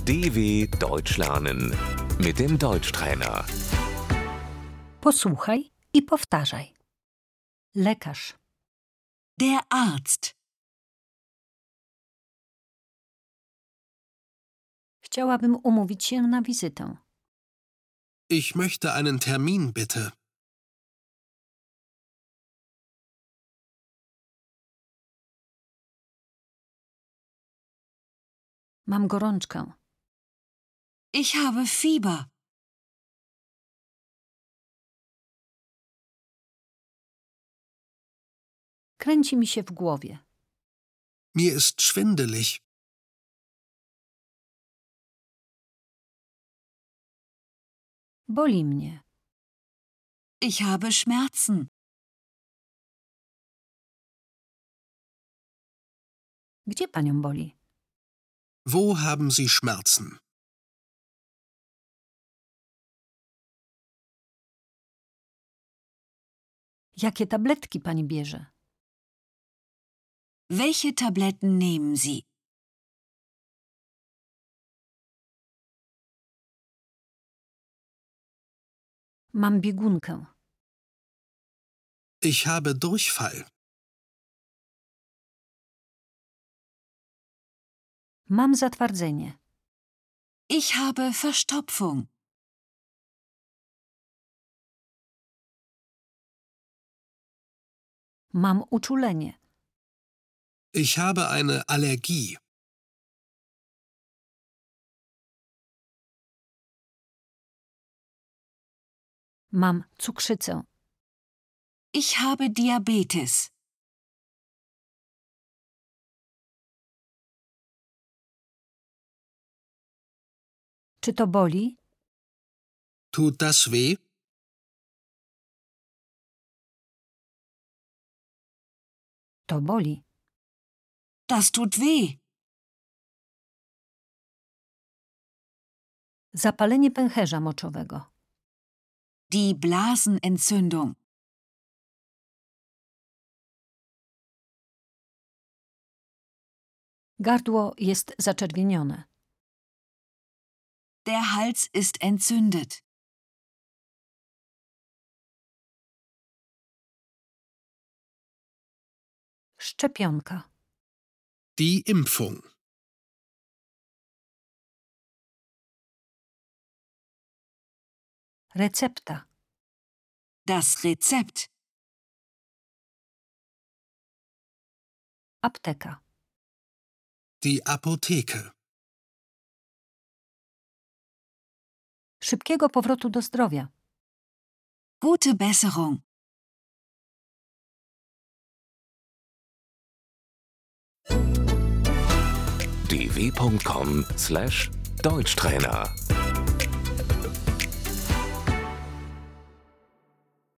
DW Deutsch lernen mit dem Deutschtrainer. Posłuchaj i powtarzaj. Lekarz, Der Arzt. chciałabym umówić się na wizytę. Ich möchte einen Termin, bitte. Mam gorączkę. Ich habe Fieber. Kręci mi się w głowie. Mir ist schwindelig. Boli mnie. Ich habe Schmerzen. Gdzie panią boli? Wo haben Sie Schmerzen? Jakie tabletki pani bierze? Welche Tabletten nehmen Sie? Mam biegunkę. Ich habe Durchfall. Mam zatwardzenie. Ich habe Verstopfung. Mam uczulenie. Ich habe eine Allergie. Mam cukrzycę. Ich habe Diabetes. Czy to boli? Tut das weh? To boli. Das tut weh. Zapalenie pęcherza moczowego. Die Blasenentzündung. Gardło jest zaczerwienione. Der Hals ist entzündet. Szczepionka. Die Impfung. Recepta. Das Rezept. Apteka. Die Apotheke. Szybkiego powrotu do zdrowia. Gute Besserung. dw.com/Deutschtrainer